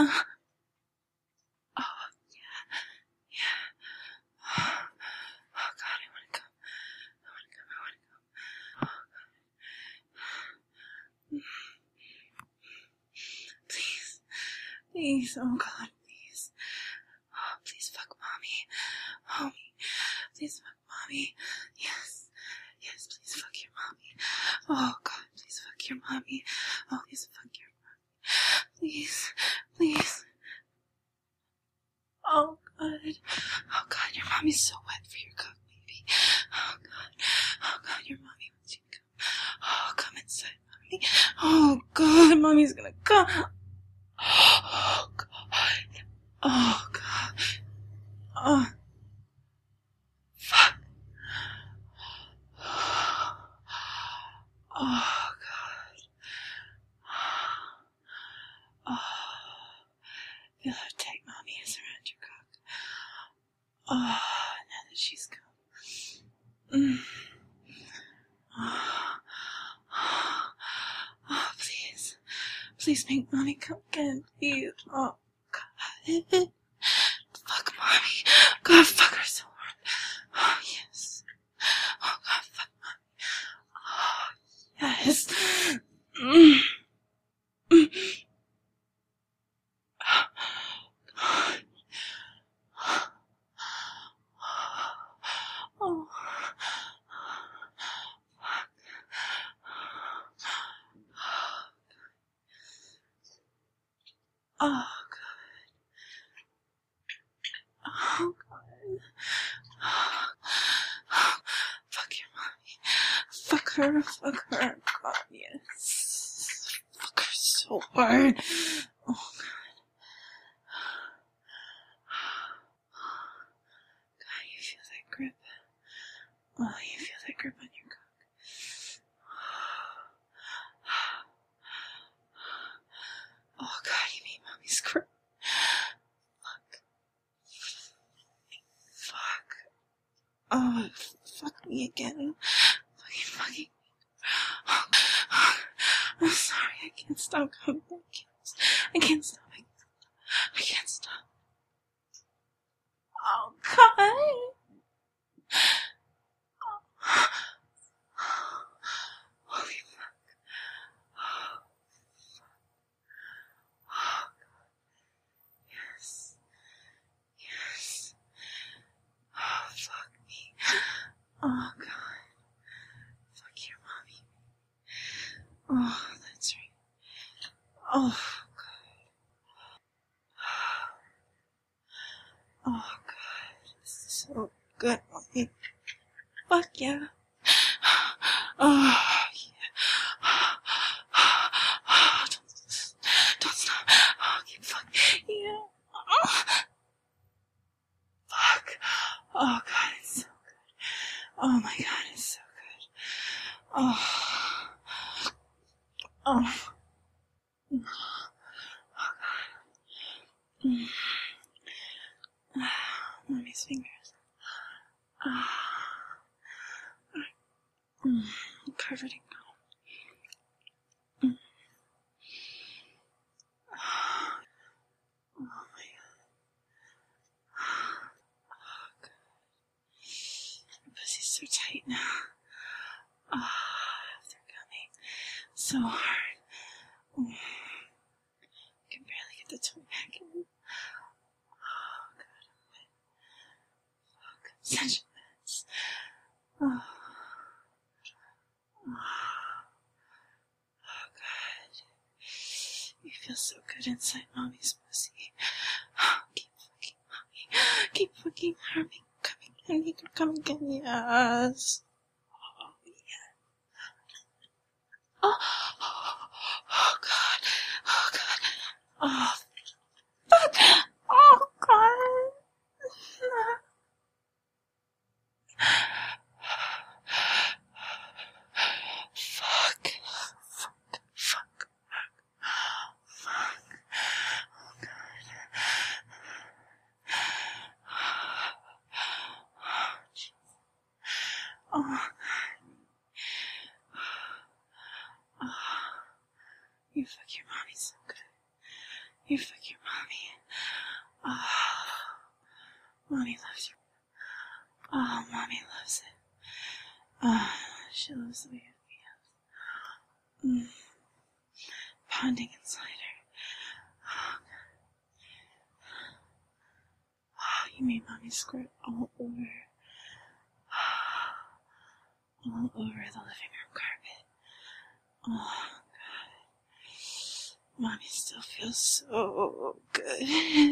Oh, yeah, yeah. Oh, God, I want to go. I want to go. I want to go. Oh, God. Please. Please. Oh, God, please. Oh, please fuck mommy. Oh, please fuck mommy. Yes. Yes, please fuck your mommy. Oh, God, please fuck your mommy. Oh, please fuck your mommy. Please. Please. Oh, God. Oh, God, your mommy's so wet for your cock, baby. Oh, God. Oh, God, your mommy wants you to come. Oh, come inside, mommy. Oh, God, mommy's gonna come. Oh, God. Oh, God. Oh, fuck. Oh, God. Oh, feel how tight mommy is around your cock. Oh, now that she's come. Oh, please. Please make mommy come again, please. Oh, God. Fuck mommy. God, fuck her so hard. Oh, yes. Oh, God, fuck mommy. Oh, yes. Oh. Oh, God. Oh, God. Fuck your mommy. Fuck her. Fuck her. God, yes. Fuck her so hard. Oh, God. God, you feel that grip. Oh, you feel that grip on your cock. Oh, God, you made mommy's grip. Fuck. Oh, fuck me again. Fucking. Oh, I'm sorry, I can't stop coming. I can't stop. I can't stop. Oh, God. Holy fuck. Oh, God. Yes. Yes. Oh, fuck me. Oh, God. Fuck your mommy. Oh, that's right. Oh, God. Oh, God. This is so good, mommy. Fuck yeah. Oh, yeah. Oh, don't stop. Oh, keep fucking. Yeah. Oh, fuck. Oh, God, it's so good. Oh, my God, it's so good. Oh. Oh. Oh, God. Mommy's fingers. Covered in gold. Oh, my God. Oh, God. Your pussy's so tight now. Oh, they're coming so hard. I can barely get the tongue back in. Oh, God, I'm wet. Oh, God, such a mess. Oh. Oh, God. You feel so good inside mommy's pussy. Oh, keep fucking mommy. Keep fucking her. Coming in. You can come again. Yes. Oh, yeah. Oh, oh, God. Oh, God. Oh, fuck. Oh, God. Fuck. Fuck. Fuck. Fuck. Oh, God. Oh, oh, you fuck your mommy so good. You fuck your mommy. Oh, mommy loves you. Oh, mommy loves it. Oh, she loves the way it feels. Ponding inside her. Oh, oh, you made mommy squirt all over the living room carpet. Oh, God. Mommy still feels so good.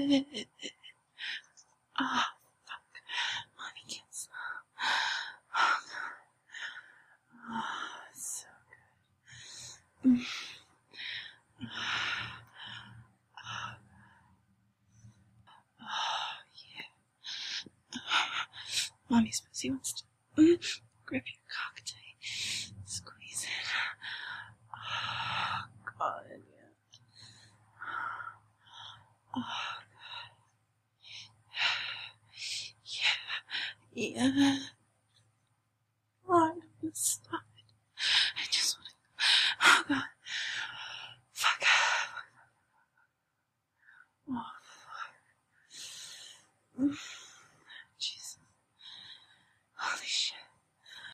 Oh, fuck. Mommy can't stop. Oh, God. Oh, it's so good. Oh, yeah. Mommy's pussy wants to grip your cock tight. Squeeze it. Oh, God, yeah. Oh, God. Yeah. Oh, I don't want to stop it. I just want to. Oh, God. Fuck. Oh, fuck.